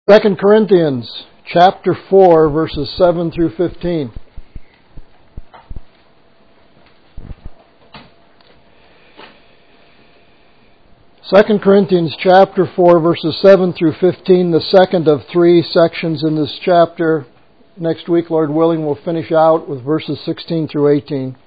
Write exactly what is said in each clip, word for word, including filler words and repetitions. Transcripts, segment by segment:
Second Corinthians chapter four, verses seven through fifteen. Second Corinthians chapter four, verses seven through fifteen, the second of three sections in this chapter. Next week, Lord willing, we'll finish out with verses sixteen through eighteen.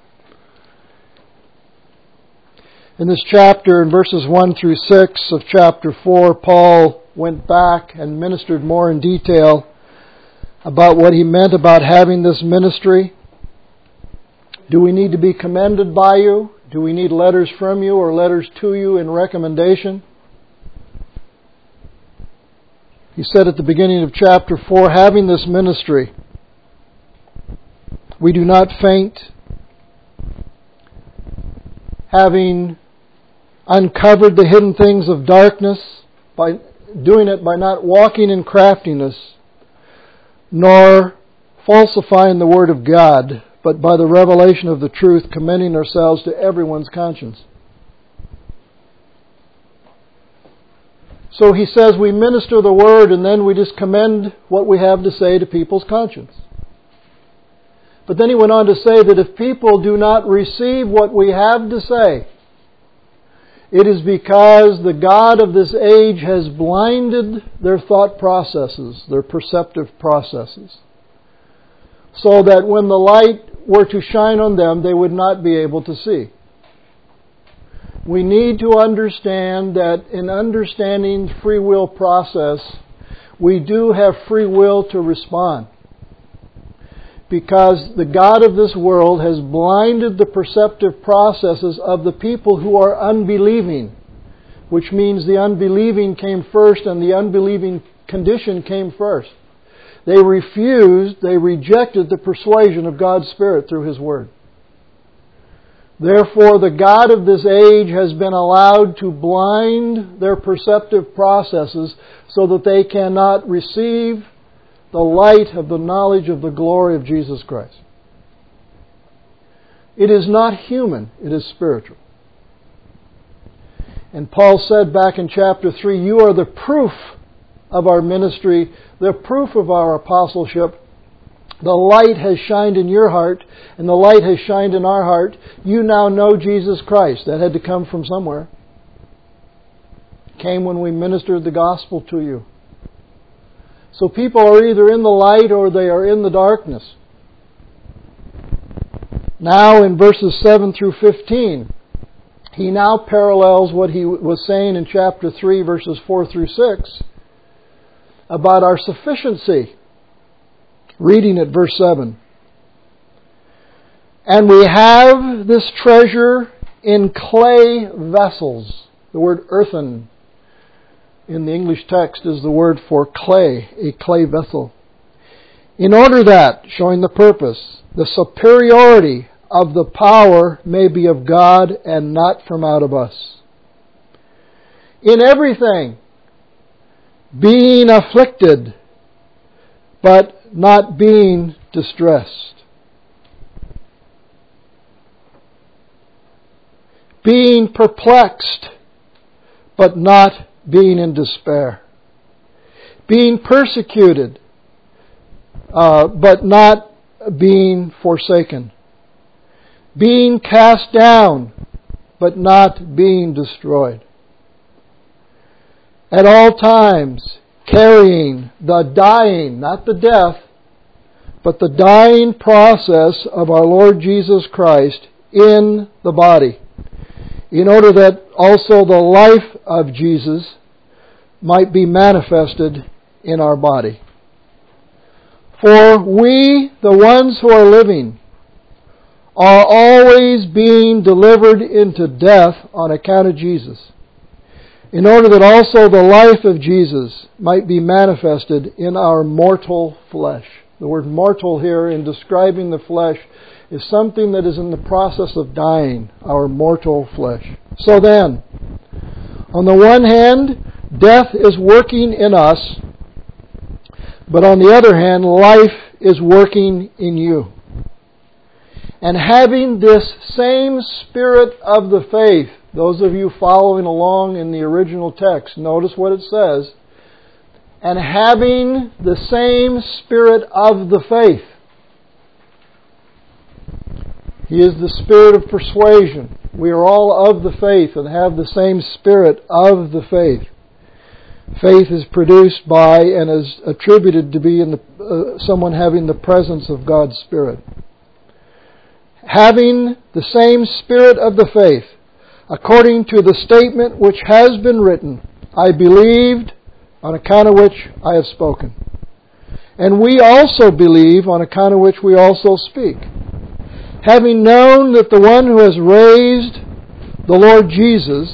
In this chapter, in verses one through six of chapter four, Paul went back and ministered more in detail about what he meant about having this ministry. Do we need to be commended by you? Do we need letters from you or letters to you in recommendation? He said at the beginning of chapter four, having this ministry, we do not faint, having uncovered the hidden things of darkness, by doing it by not walking in craftiness, nor falsifying the word of God, but by the revelation of the truth, commending ourselves to everyone's conscience. So he says we minister the word and then we just commend what we have to say to people's conscience. But then he went on to say that if people do not receive what we have to say, it is because the God of this age has blinded their thought processes, their perceptive processes, so that when the light were to shine on them, they would not be able to see. We need to understand that in understanding the free will process, we do have free will to respond. Because the God of this world has blinded the perceptive processes of the people who are unbelieving, which means the unbelieving came first and the unbelieving condition came first. They refused, they rejected the persuasion of God's Spirit through His Word. Therefore, the God of this age has been allowed to blind their perceptive processes so that they cannot receive the light of the knowledge of the glory of Jesus Christ. It is not human, it is spiritual. And Paul said back in chapter three, you are the proof of our ministry, the proof of our apostleship. The light has shined in your heart, and the light has shined in our heart. You now know Jesus Christ. That had to come from somewhere. It came when we ministered the gospel to you. So people are either in the light or they are in the darkness. Now in verses seven through fifteen, he now parallels what he was saying in chapter three, verses four through six, about our sufficiency. Reading at verse seven. And we have this treasure in clay vessels. The word earthen in the English text is the word for clay, a clay vessel. In order that, showing the purpose, the superiority of the power may be of God and not from out of us. In everything, being afflicted, but not being distressed. Being perplexed, but not being in despair. Being persecuted, uh, but not being forsaken. Being cast down, but not being destroyed. At all times, carrying the dying, not the death, but the dying process of our Lord Jesus Christ in the body, in order that also the life of Jesus might be manifested in our body. For we, the ones who are living, are always being delivered into death on account of Jesus, in order that also the life of Jesus might be manifested in our mortal flesh. The word mortal here, in describing the flesh, is something that is in the process of dying, our mortal flesh. So then, on the one hand, death is working in us, but on the other hand, life is working in you. And having this same spirit of the faith, those of you following along in the original text, notice what it says. and having the same spirit of the faith. He is the spirit of persuasion. We are all of the faith and have the same spirit of the faith. Faith is produced by and is attributed to be in the, uh, someone having the presence of God's Spirit. Having the same spirit of the faith, according to the statement which has been written, I believed, on account of which I have spoken. And we also believe, on account of which we also speak. Having known that the one who has raised the Lord Jesus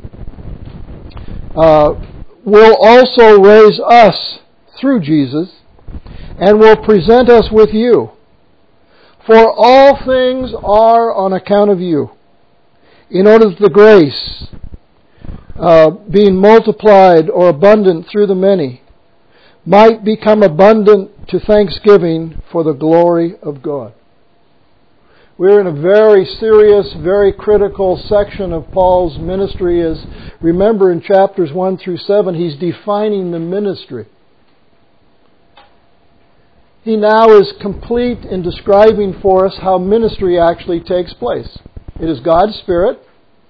uh, will also raise us through Jesus and will present us with you. For all things are on account of you, in order that the grace, uh, being multiplied or abundant through the many, might become abundant to thanksgiving for the glory of God. We're in a very serious, very critical section of Paul's ministry. As remember in chapters one through seven, he's defining the ministry. He now is complete in describing for us how ministry actually takes place. It is God's Spirit.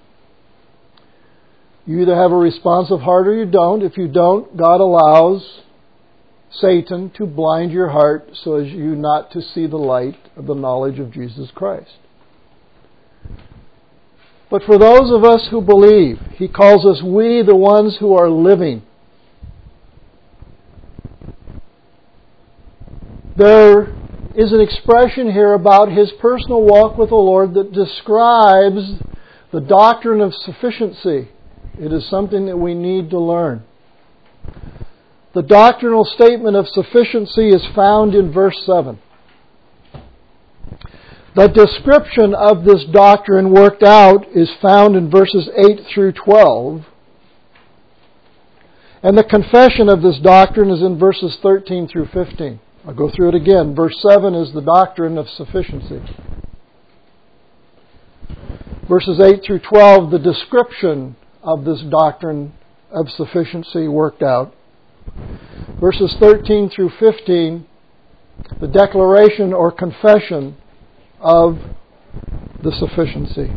You either have a responsive heart or you don't. If you don't, God allows Satan to blind your heart so as you not to see the light of the knowledge of Jesus Christ. But for those of us who believe, He calls us we, the ones who are living. There is an expression here about His personal walk with the Lord that describes the doctrine of sufficiency. It is something that we need to learn. The doctrinal statement of sufficiency is found in verse seven. The description of this doctrine worked out is found in verses eight through twelve. And the confession of this doctrine is in verses thirteen through fifteen. I'll go through it again. Verse seven is the doctrine of sufficiency. Verses eight through twelve, the description of this doctrine of sufficiency worked out. Verses thirteen through fifteen, the declaration or confession of the sufficiency.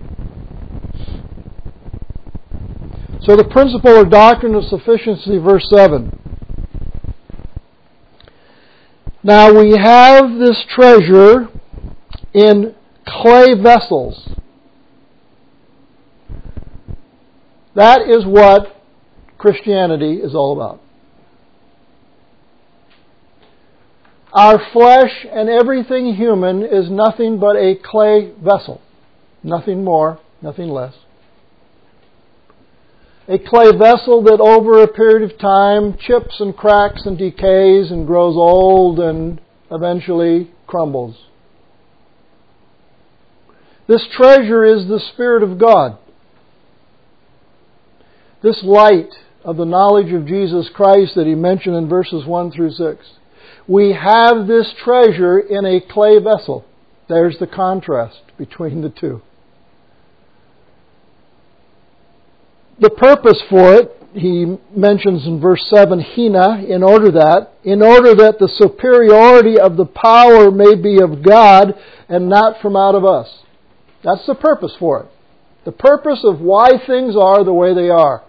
So the principle or doctrine of sufficiency, verse seven. Now we have this treasure in clay vessels. That is what Christianity is all about. Our flesh and everything human is nothing but a clay vessel. Nothing more, nothing less. A clay vessel that over a period of time chips and cracks and decays and grows old and eventually crumbles. This treasure is the Spirit of God. This light of the knowledge of Jesus Christ that He mentioned in verses one through six. We have this treasure in a clay vessel. There's the contrast between the two. The purpose for it, he mentions in verse seven, hina, in order that, in order that the superiority of the power may be of God and not from out of us. That's the purpose for it. The purpose of why things are the way they are.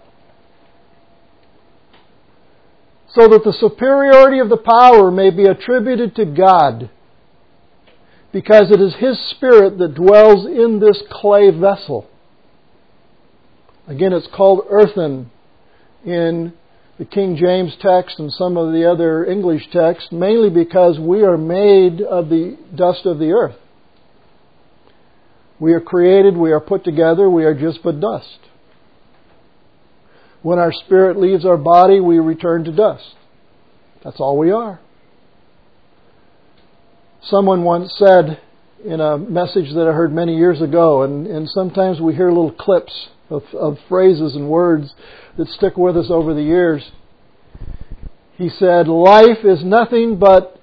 So that the superiority of the power may be attributed to God, because it is His Spirit that dwells in this clay vessel. Again, it's called earthen in the King James text and some of the other English texts, mainly because we are made of the dust of the earth. We are created, we are put together, we are just but dust. When our spirit leaves our body, we return to dust. That's all we are. Someone once said in a message that I heard many years ago, and, and sometimes we hear little clips of, of phrases and words that stick with us over the years. He said, life is nothing but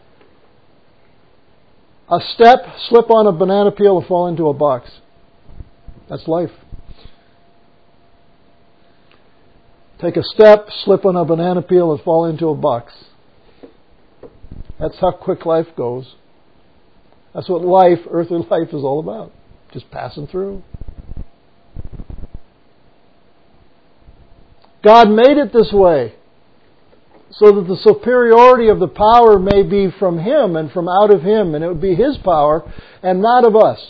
a step, slip on a banana peel, and fall into a box. That's life. Take a step, slip on a banana peel, and fall into a box. That's how quick life goes. That's what life, earthly life, is all about. Just passing through. God made it this way so that the superiority of the power may be from Him and from out of Him, and it would be His power and not of us.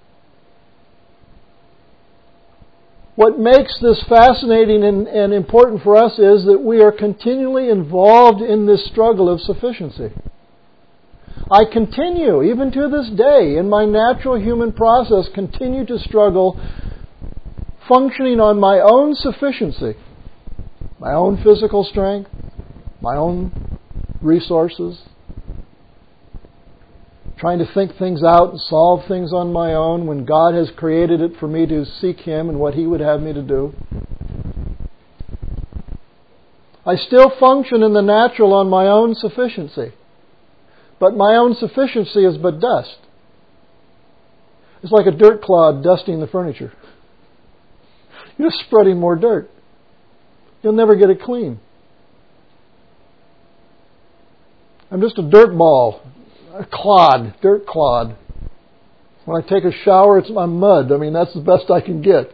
What makes this fascinating and, and important for us is that we are continually involved in this struggle of sufficiency. I continue, even to this day, in my natural human process, continue to struggle functioning on my own sufficiency, my own physical strength, my own resources, trying to think things out and solve things on my own when God has created it for me to seek Him and what He would have me to do. I still function in the natural on my own sufficiency. But my own sufficiency is but dust. It's like a dirt clod dusting the furniture. You're just spreading more dirt. You'll never get it clean. I'm just a dirt ball, a clod, dirt clod. When I take a shower, it's my mud. I mean, that's the best I can get.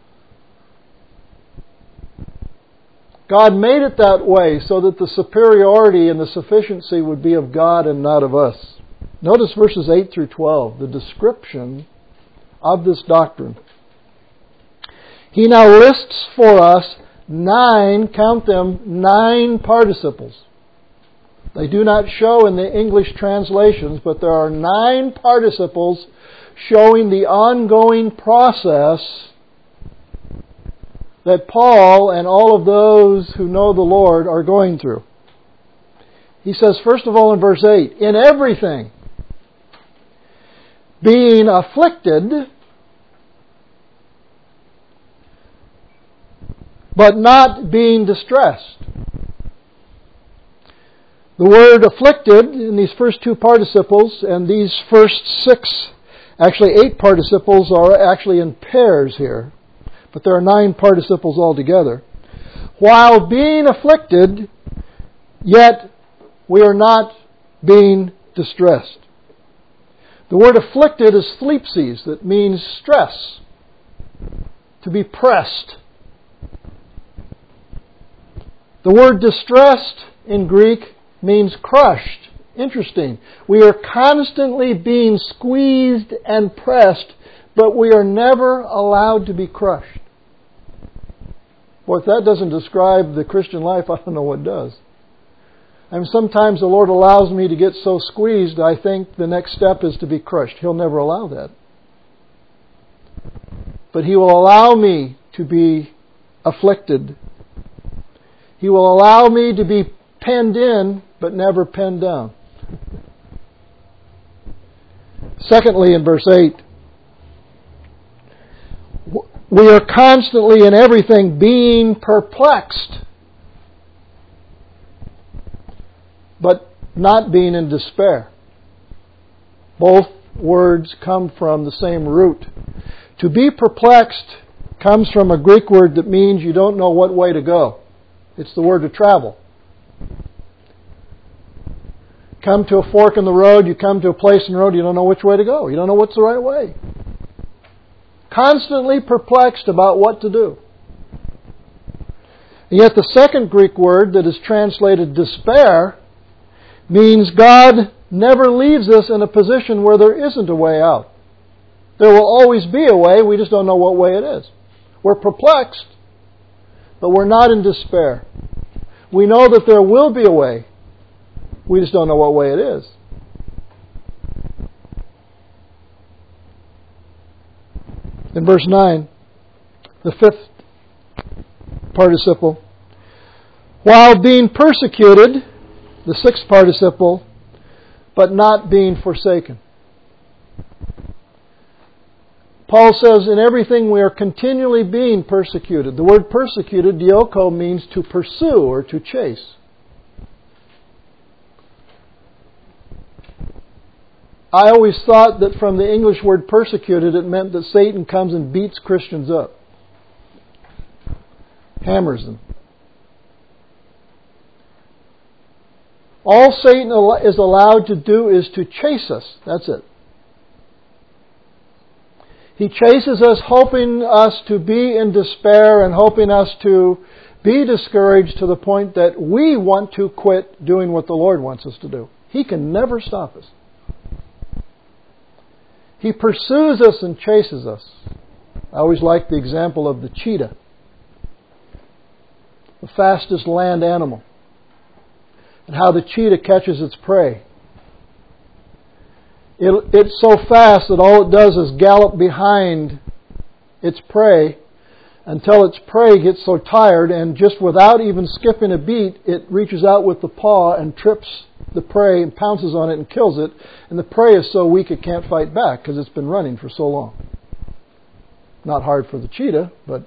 God made it that way so that the superiority and the sufficiency would be of God and not of us. Notice verses eight through twelve, the description of this doctrine. He now lists for us nine, count them, nine participles. They do not show in the English translations, but there are nine participles showing the ongoing process that Paul and all of those who know the Lord are going through. He says, first of all in verse eight, in everything, being afflicted, but not being distressed. The word afflicted in these first two participles and these first six, actually eight participles are actually in pairs here. But there are nine participles altogether. While being afflicted, yet we are not being distressed. The word afflicted is thlipsis, that means stress, to be pressed. The word distressed in Greek means crushed. Interesting. We are constantly being squeezed and pressed, but we are never allowed to be crushed. Well, if that doesn't describe the Christian life, I don't know what does. And sometimes the Lord allows me to get so squeezed, I think the next step is to be crushed. He'll never allow that. But He will allow me to be afflicted. He will allow me to be penned in, but never penned down. Secondly, in verse eight, we are constantly in everything being perplexed, but not being in despair. Both words come from the same root. To be perplexed comes from a Greek word that means you don't know what way to go. It's the word to travel. Come to a fork in the road, you come to a place in the road, you don't know which way to go. You don't know what's the right way. Constantly perplexed about what to do. And yet the second Greek word that is translated despair means God never leaves us in a position where there isn't a way out. There will always be a way, we just don't know what way it is. We're perplexed, but we're not in despair. We know that there will be a way, we just don't know what way it is. In verse nine, the fifth participle, while being persecuted, the sixth participle, but not being forsaken. Paul says, in everything we are continually being persecuted. The word persecuted, dioko, means to pursue or to chase. I always thought that from the English word persecuted, it meant that Satan comes and beats Christians up. Hammers them. All Satan is allowed to do is to chase us. That's it. He chases us, hoping us to be in despair and hoping us to be discouraged to the point that we want to quit doing what the Lord wants us to do. He can never stop us. He pursues us and chases us. I always like the example of the cheetah, the fastest land animal, and how the cheetah catches its prey. It, it's so fast that all it does is gallop behind its prey until its prey gets so tired, and just without even skipping a beat, it reaches out with the paw and trips the prey and pounces on it and kills it. And the prey is so weak it can't fight back because it's been running for so long. Not hard for the cheetah, but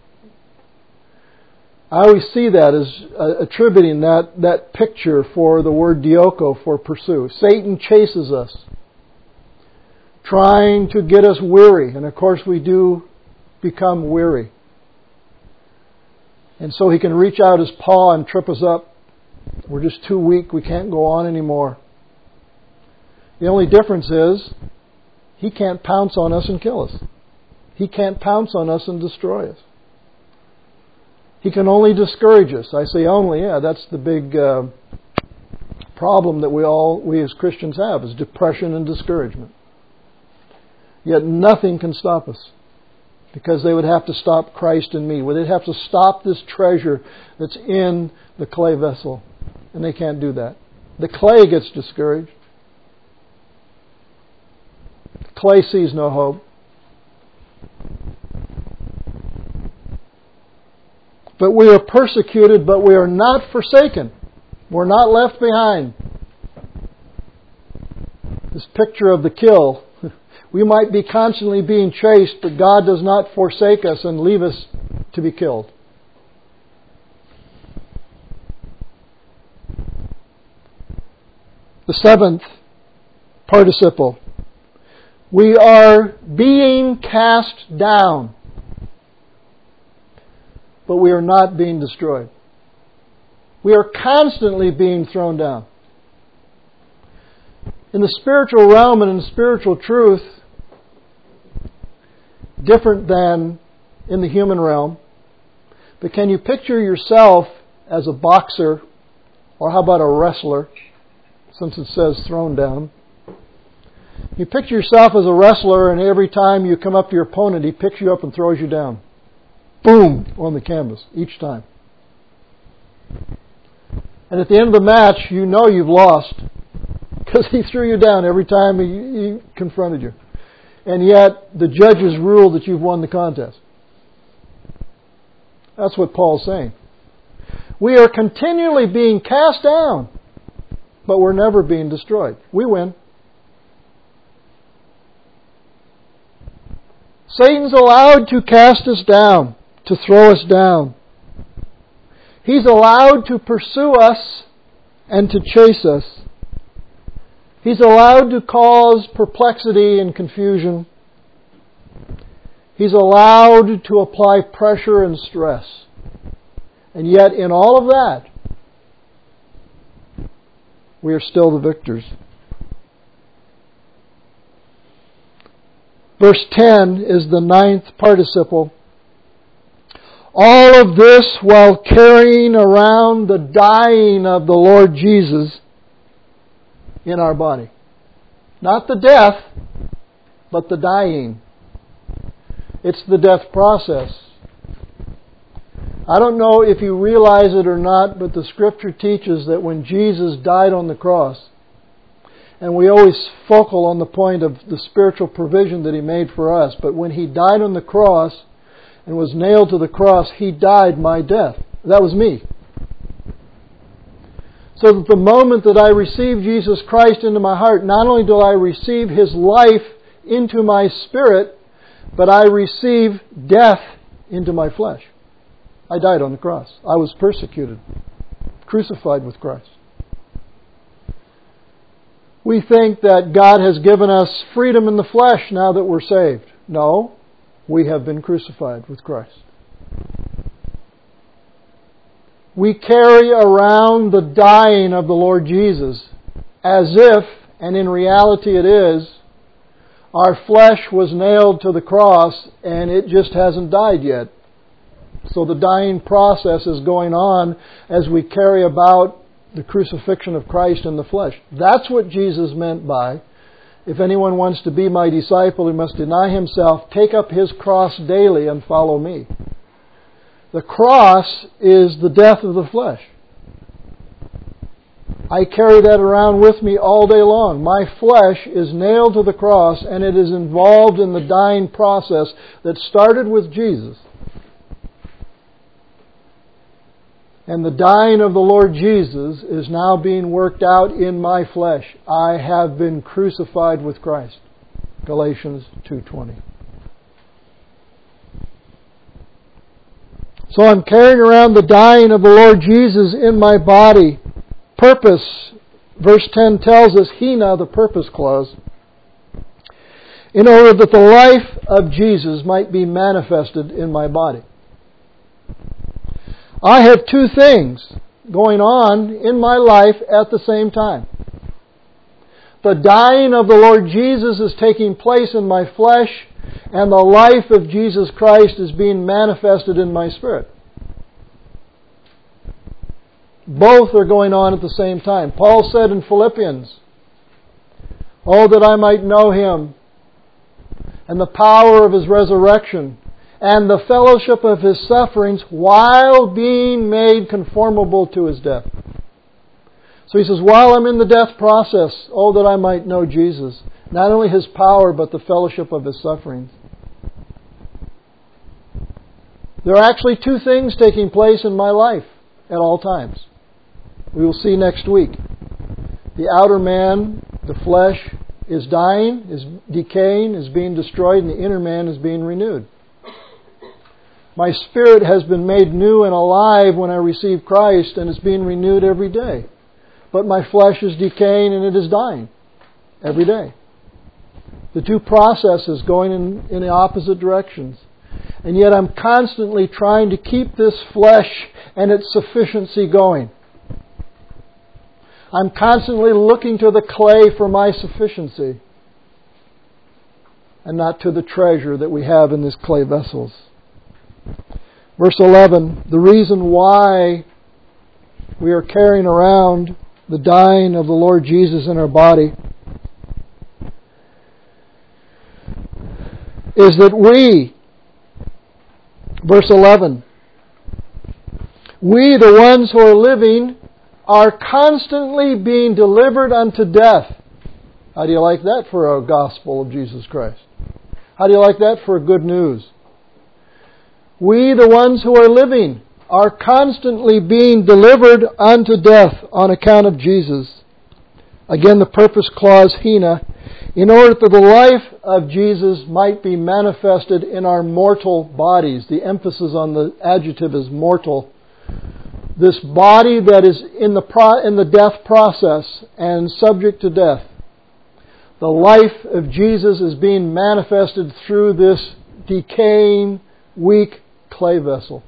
I always see that as uh, attributing that, that picture for the word dioko, for pursue. Satan chases us, trying to get us weary. And of course we do become weary. And so he can reach out his paw and trip us up. We're just too weak. We can't go on anymore. The only difference is he can't pounce on us and kill us. He can't pounce on us and destroy us. He can only discourage us. I say only, yeah, that's the big uh, problem that we all, we as Christians have, is depression and discouragement. Yet nothing can stop us, because they would have to stop Christ in me. Well, they'd have to stop this treasure that's in the clay vessel. And they can't do that. The clay gets discouraged. The clay sees no hope. But we are persecuted, but we are not forsaken. We're not left behind. This picture of the kill. We might be constantly being chased, but God does not forsake us and leave us to be killed. The seventh participle. We are being cast down, but we are not being destroyed. We are constantly being thrown down. In the spiritual realm and in spiritual truth, different than in the human realm. But can you picture yourself as a boxer, or how about a wrestler, since it says thrown down? You picture yourself as a wrestler, and every time you come up to your opponent, he picks you up and throws you down. Boom! On the canvas, each time. And at the end of the match, you know you've lost, because he threw you down every time he, he confronted you. And yet, the judges rule that you've won the contest. That's what Paul's saying. We are continually being cast down, but we're never being destroyed. We win. Satan's allowed to cast us down, to throw us down. He's allowed to pursue us and to chase us. He's allowed to cause perplexity and confusion. He's allowed to apply pressure and stress. And yet, in all of that, we are still the victors. Verse ten is the ninth participle. All of this while carrying around the dying of the Lord Jesus in our body. Not the death, but the dying. It's the death process. I don't know if you realize it or not, but the Scripture teaches that when Jesus died on the cross, and we always focal on the point of the spiritual provision that He made for us, but when He died on the cross and was nailed to the cross, He died my death. That was me. So that the moment that I receive Jesus Christ into my heart, not only do I receive His life into my spirit, but I receive death into my flesh. I died on the cross. I was persecuted, crucified with Christ. We think that God has given us freedom in the flesh now that we're saved. No, we have been crucified with Christ. we carry around the dying of the Lord Jesus as if, and in reality it is, our flesh was nailed to the cross and it just hasn't died yet. So the dying process is going on as we carry about the crucifixion of Christ in the flesh. That's what Jesus meant by, if anyone wants to be my disciple, he must deny himself, take up his cross daily and follow me. The cross is the death of the flesh. I carry that around with me all day long. My flesh is nailed to the cross and it is involved in the dying process that started with Jesus. And the dying of the Lord Jesus is now being worked out in my flesh. I have been crucified with Christ. Galatians two twenty. So I'm carrying around the dying of the Lord Jesus in my body. Purpose, verse ten tells us, hina, the purpose clause, in order that the life of Jesus might be manifested in my body. I have two things going on in my life at the same time. The dying of the Lord Jesus is taking place in my flesh, and the life of Jesus Christ is being manifested in my spirit. Both are going on at the same time. Paul said in Philippians, "Oh, that I might know Him, and the power of His resurrection, and the fellowship of His sufferings, while being made conformable to His death." So he says, while I'm in the death process, oh, that I might know Jesus. Not only His power, but the fellowship of His sufferings. There are actually two things taking place in my life at all times. We will see next week. The outer man, the flesh, is dying, is decaying, is being destroyed, and the inner man is being renewed. My spirit has been made new and alive when I receive Christ, and it's being renewed every day. But my flesh is decaying and it is dying every day. The two processes going in, in the opposite directions. And yet I'm constantly trying to keep this flesh and its sufficiency going. I'm constantly looking to the clay for my sufficiency, and not to the treasure that we have in these clay vessels. Verse eleven, the reason why we are carrying around the dying of the Lord Jesus in our body is that we, verse eleven, we, the ones who are living, are constantly being delivered unto death. How do you like that for a gospel of Jesus Christ? How do you like that for good news? We, the ones who are living, are constantly being delivered unto death on account of Jesus. Again, the purpose clause, hina, in order that the life of Jesus might be manifested in our mortal bodies. The emphasis on the adjective is mortal. This body that is in the pro- in the death process and subject to death. The life of Jesus is being manifested through this decaying, weak clay vessel.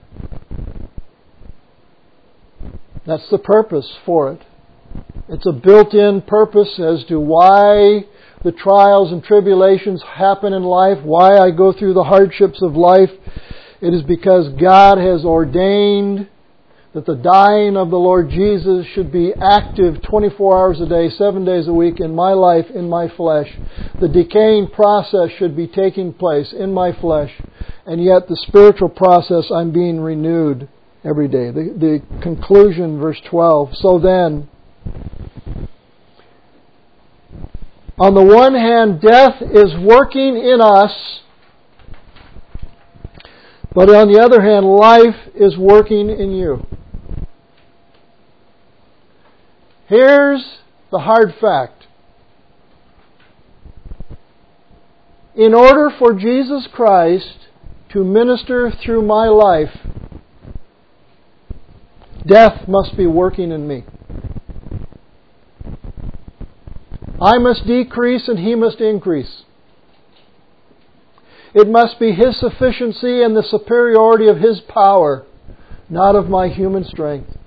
That's the purpose for it. It's a built-in purpose as to why the trials and tribulations happen in life, why I go through the hardships of life. It is because God has ordained that the dying of the Lord Jesus should be active twenty-four hours a day, seven days a week in my life, in my flesh. The decaying process should be taking place in my flesh, and yet the spiritual process, I'm being renewed every day. The, the conclusion, verse twelve, so then, on the one hand, death is working in us, but on the other hand, life is working in you. Here's the hard fact. In order for Jesus Christ to minister through my life, death must be working in me. I must decrease and He must increase. It must be His sufficiency and the superiority of His power, not of my human strength.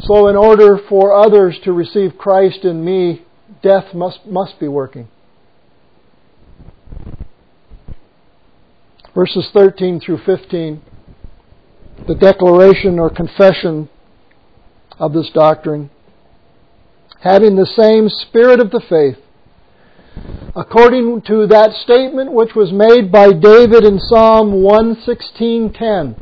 So in order for others to receive Christ in me, death must, must be working. Verses thirteen through fifteen, the declaration or confession of this doctrine. Having the same spirit of the faith, according to that statement which was made by David in Psalm one sixteen ten.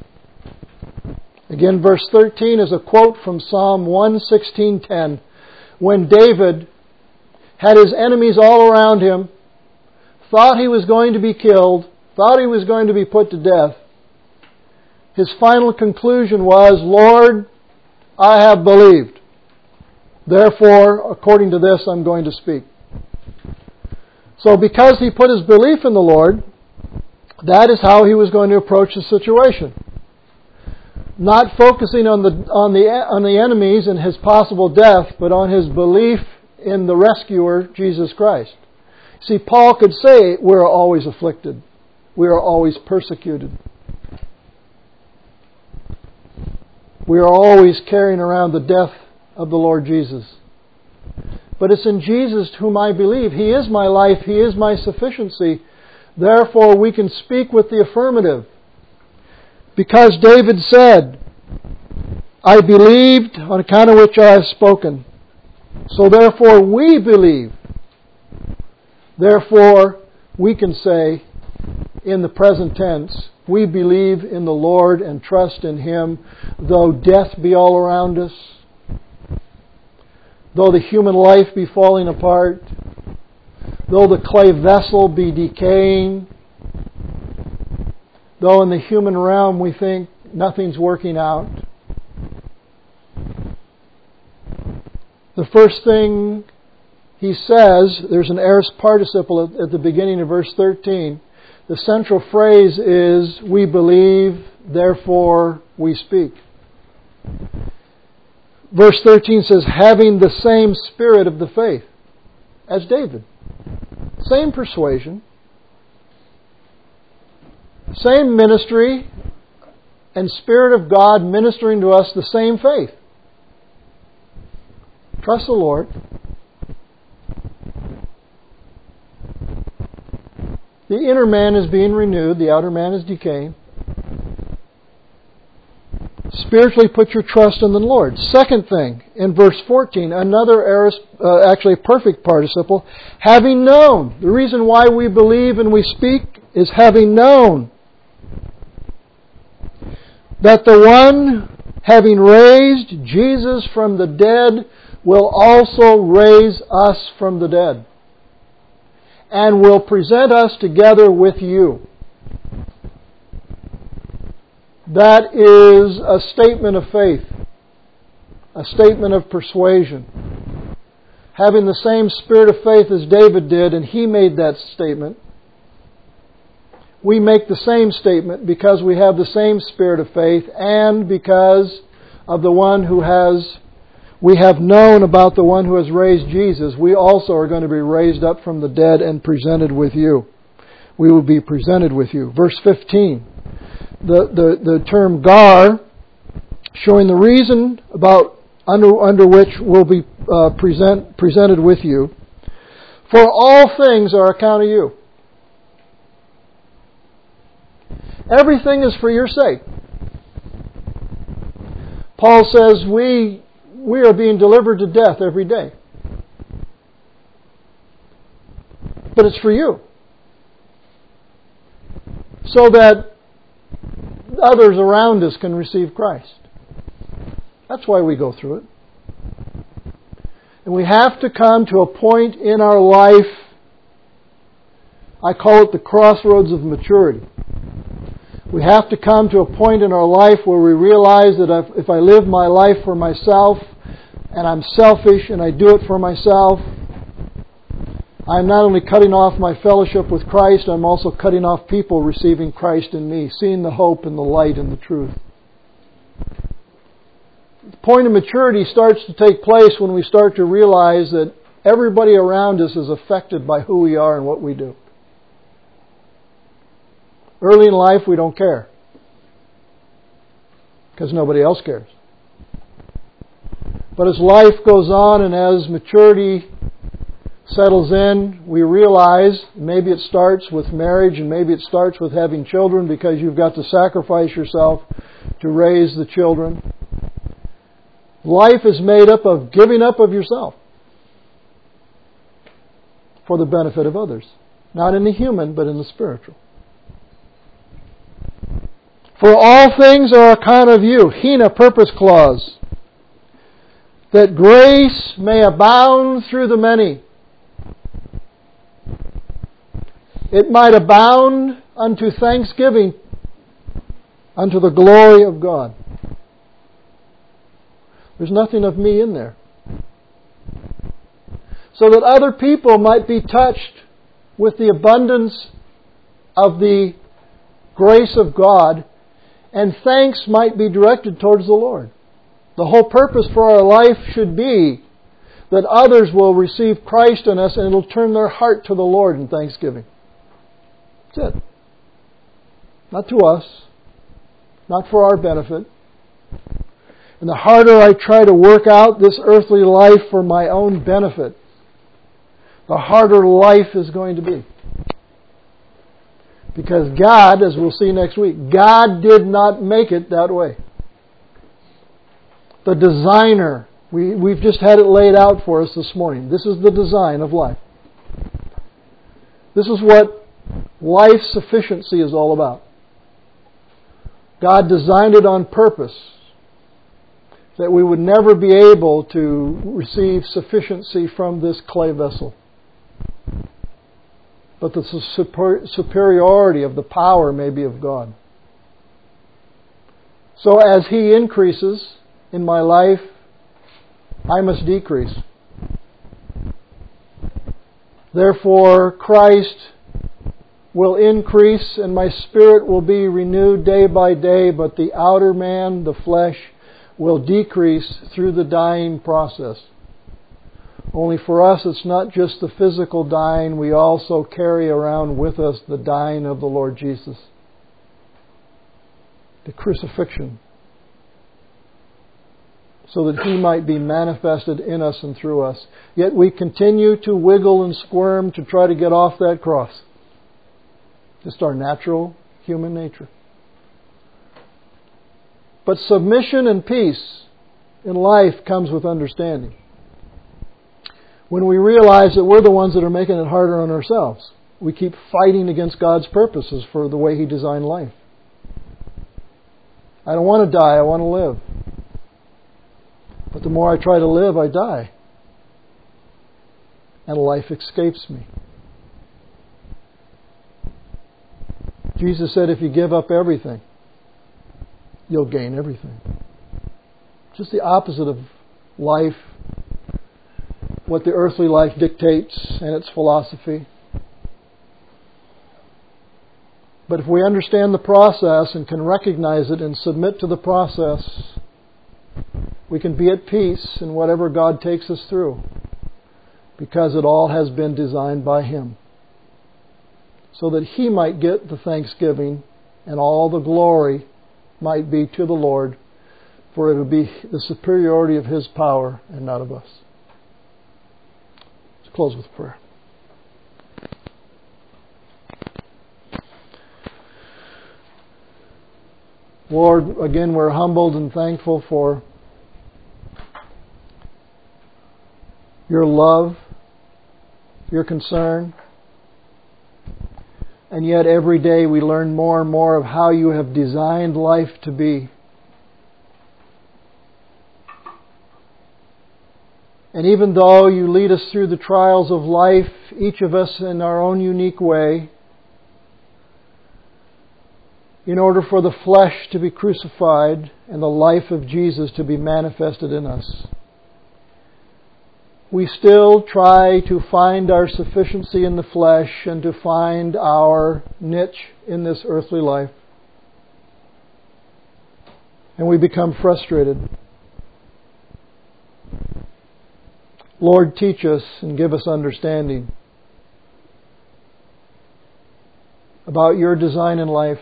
Again, verse thirteen is a quote from Psalm one sixteen ten. When David had his enemies all around him, thought he was going to be killed, thought he was going to be put to death, his final conclusion was, Lord, I have believed. Therefore, according to this, I'm going to speak. So because he put his belief in the Lord, that is how he was going to approach the situation. Not focusing on the on the on the enemies and his possible death, but on his belief in the rescuer, Jesus Christ. See, Paul could say, we're always afflicted. We are always persecuted. We are always carrying around the death of the Lord Jesus. But it's in Jesus whom I believe. He is my life. He is my sufficiency. Therefore, we can speak with the affirmative. Because David said, I believed on account of which I have spoken. So therefore we believe. Therefore, we can say, in the present tense, we believe in the Lord and trust in Him, though death be all around us, though the human life be falling apart, though the clay vessel be decaying, though in the human realm we think nothing's working out. The first thing he says, there's an aorist participle at, at the beginning of verse thirteen. The central phrase is, we believe, therefore we speak. Verse thirteen says, having the same spirit of the faith as David. Same persuasion. Same ministry and Spirit of God ministering to us the same faith. Trust the Lord. The inner man is being renewed. The outer man is decaying. Spiritually put your trust in the Lord. Second thing, in verse fourteen, another aorist, uh, actually a perfect participle, having known. The reason why we believe and we speak is having known that the one having raised Jesus from the dead will also raise us from the dead and will present us together with you. That is a statement of faith, a statement of persuasion. Having the same spirit of faith as David did, and he made that statement, we make the same statement because we have the same spirit of faith and because of the one who has, we have known about the one who has raised Jesus. We also are going to be raised up from the dead and presented with you. We will be presented with you. Verse fifteen. The, the, the term gar, showing the reason about under, under which we'll be uh, present, presented with you. For all things are account of you. Everything is for your sake. Paul says we, we are being delivered to death every day. But it's for you. So that others around us can receive Christ. That's why we go through it. And we have to come to a point in our life, I call it the crossroads of maturity. We have to come to a point in our life where we realize that if I live my life for myself, and I'm selfish and I do it for myself, I'm not only cutting off my fellowship with Christ, I'm also cutting off people receiving Christ in me, seeing the hope and the light and the truth. The point of maturity starts to take place when we start to realize that everybody around us is affected by who we are and what we do. Early in life, we don't care because nobody else cares. But as life goes on and as maturity settles in, we realize maybe it starts with marriage and maybe it starts with having children because you've got to sacrifice yourself to raise the children. Life is made up of giving up of yourself for the benefit of others. Not in the human, but in the spiritual. For all things are account of you, Hina purpose clause, that grace may abound through the many. It might abound unto thanksgiving, unto the glory of God. There's nothing of me in there. So that other people might be touched with the abundance of the grace of God, and thanks might be directed towards the Lord. The whole purpose for our life should be that others will receive Christ in us and it'll turn their heart to the Lord in thanksgiving. That's it. Not to us. Not for our benefit. And the harder I try to work out this earthly life for my own benefit, the harder life is going to be. Because God, as we'll see next week, God did not make it that way. The designer, we, we've just had it laid out for us this morning. This is the design of life. This is what life sufficiency is all about. God designed it on purpose that we would never be able to receive sufficiency from this clay vessel. But the super, superiority of the power may be of God. So as He increases in my life, I must decrease. Therefore, Christ will increase and my spirit will be renewed day by day, but the outer man, the flesh, will decrease through the dying process. Only for us, it's not just the physical dying. We also carry around with us the dying of the Lord Jesus. The crucifixion. So that He might be manifested in us and through us. Yet we continue to wiggle and squirm to try to get off that cross. Just our natural human nature. But submission and peace in life comes with understanding. When we realize that we're the ones that are making it harder on ourselves. We keep fighting against God's purposes for the way He designed life. I don't want to die, I want to live. But the more I try to live, I die. And life escapes me. Jesus said, if you give up everything, you'll gain everything. Just the opposite of life, what the earthly life dictates and its philosophy. But if we understand the process and can recognize it and submit to the process, we can be at peace in whatever God takes us through, because it all has been designed by Him, so that He might get the thanksgiving and all the glory might be to the Lord, for it will be the superiority of His power and not of us. Let's close with prayer. Lord, again, we're humbled and thankful for Your love, Your concern. And yet every day we learn more and more of how You have designed life to be. And even though You lead us through the trials of life, each of us in our own unique way, in order for the flesh to be crucified and the life of Jesus to be manifested in us, we still try to find our sufficiency in the flesh and to find our niche in this earthly life. And we become frustrated. Lord, teach us and give us understanding about Your design in life.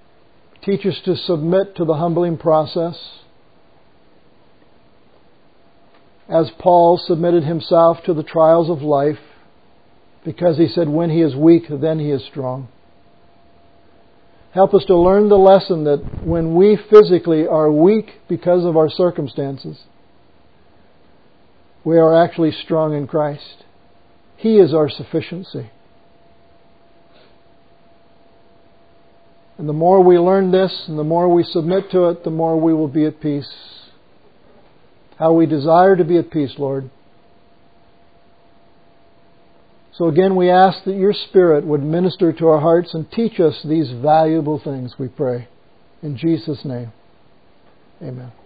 Teach us to submit to the humbling process. as Paul submitted himself to the trials of life, because he said, when he is weak, then he is strong. Help us to learn the lesson that when we physically are weak because of our circumstances, we are actually strong in Christ. He is our sufficiency. And the more we learn this, and the more we submit to it, the more we will be at peace. How we desire to be at peace, Lord. So again, we ask that your Spirit would minister to our hearts and teach us these valuable things, we pray. In Jesus' name, amen.